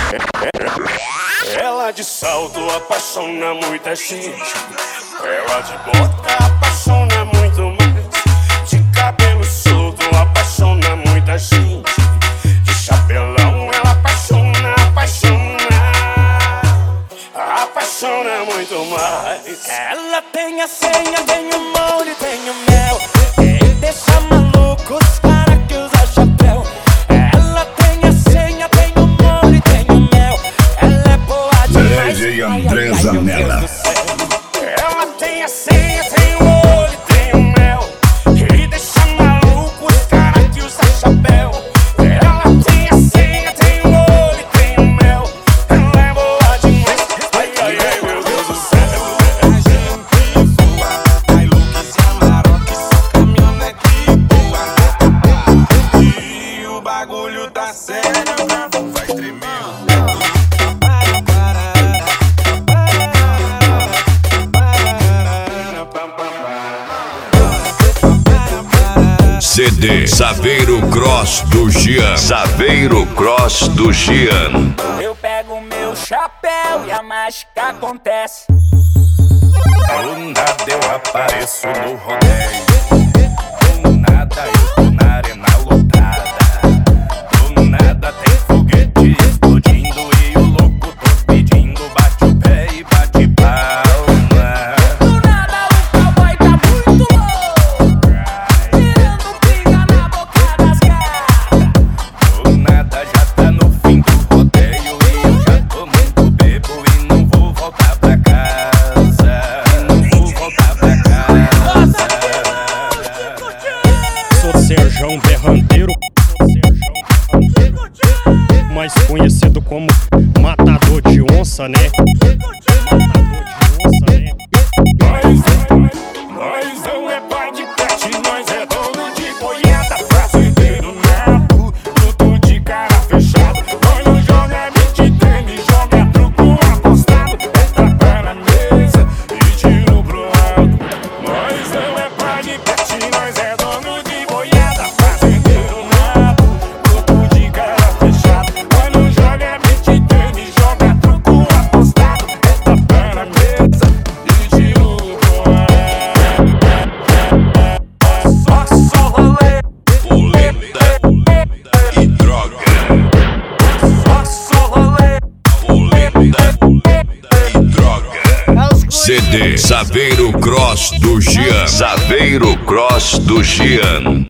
Ela de salto apaixona muita gente. Ela de bota apaixona muito mais. De cabelo solto apaixona muita gente. De chapelão ela apaixona, apaixona muito mais. Ela tem a senha, tem o molde, tem o mel. Ele deixa maluco os cara que usa chapéu. Ela tem a senha, tem o molde, tem o mel. Ela é boa demais. DJ André Zanella. Ela tem a senha, tem o molde, tem o mel. Ele deixa maluco os cara que usa chapéu. Ela tem a senha, tem o molde, tem o mel. Ela é boa demais. Ai, ai, ai, meu Deus do céu. E o bagulho tá sério, vai tremer. CD Saveiro Cross do Gian. Saveiro Cross do Gian. Eu pego meu chapéu e a mágica acontece. Do nada eu apareço no rodeio. Do nada eu tô na arena lotada. Do nada tem foguete explodindo e o louco tô pedindo. Bate o pé e bate palma. Do nada o cowboy tá muito louco, tirando pinga na boca das gatas. Do nada já tá no fim do rodeio e eu já tô muito bebo e não vou voltar pra casa. Não vou voltar pra casa. Sou Serjão Berranteiro, mais conhecido como Matador de Onça, né? Nós não é pai de pet, nós é dono de boiada. Fazendeiro nato, tudo de cara fechada. Nós não joga beat tênis, joga truco apostado. É tapa na mesa e tiro pro alto. Nós não é pai de pet, nós é dono de boiada. Fazendeiro nato, tudo de cara fechada. Nós não joga beat tênis, joga truco apostado. É tapa na mesa e tiro pro alto. Só rolê, Polenta e droga. só rolê. Polenta e droga. CD Saveiro Cross do Gian. Saveiro Cross do Gian.